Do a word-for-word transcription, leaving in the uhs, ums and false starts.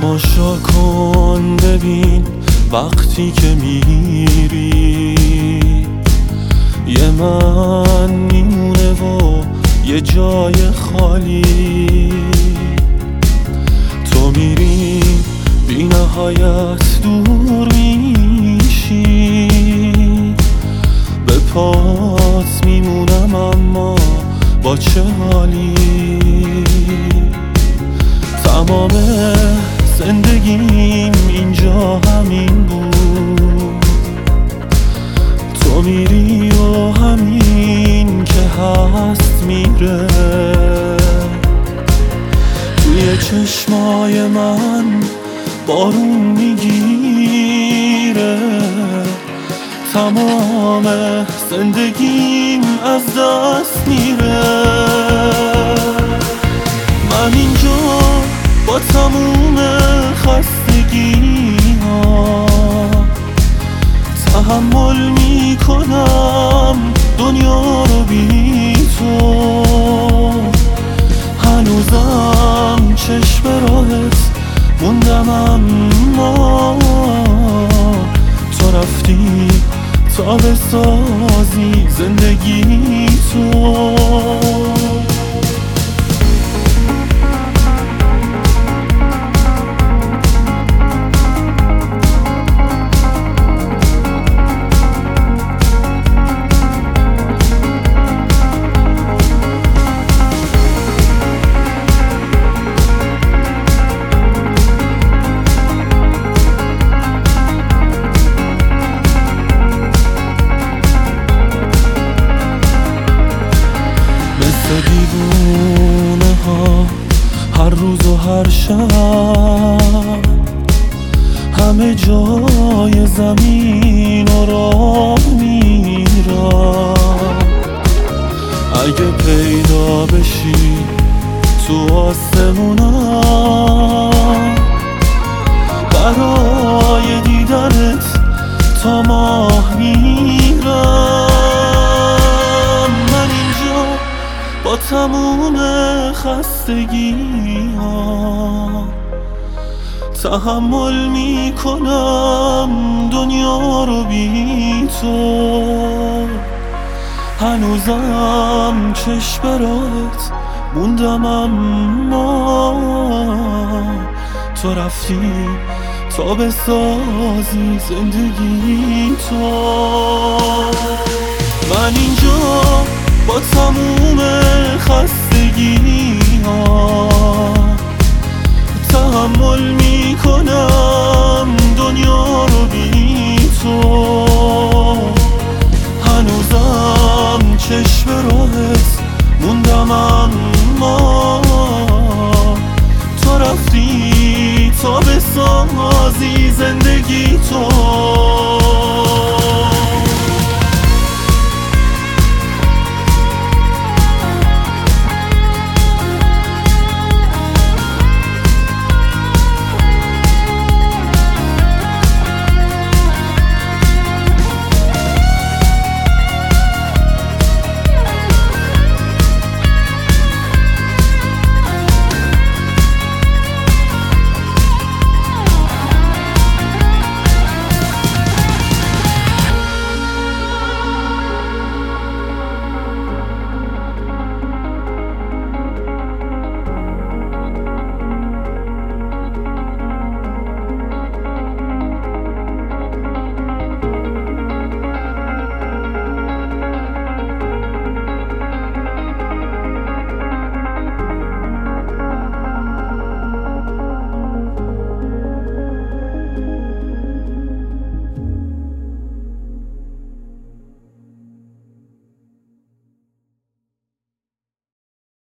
تماشا کن ببین وقتی که میری یه من میمونه و یه جای خالی. تو میری بی نهایت دور میشی، به پات میمونم اما با چه حالی. تمام زندگیم اینجا همین بود، تو میری و همین که هست میره. توی چشمای من بارون میگیره، تمام زندگیم از دست میره. من اینجا با تموم خستگی ها تحمل میکنم دنیا رو بی تو. هنوزم چشم راهت موندم اما تو رفتی تا بسازی زندگی تو. مثل دیوونه ها هر روز و هر شب همه جای زمین و راه میرم. اگه پیدا بشی تو آسمونم برای دیدنت تا ماه میرم. با تموم خستگی ها تحمل میکنم دنیا رو بی تو. هنوزم چشم راهت موندم اما تو رفتی تا بسازی زندگی تو. من اینجا با تموم خستگی ها تحمل میکنم دنیا رو بی تو. هنوزم چشم راهت موندم اما تو رفتی تا بسازی زندگی تو.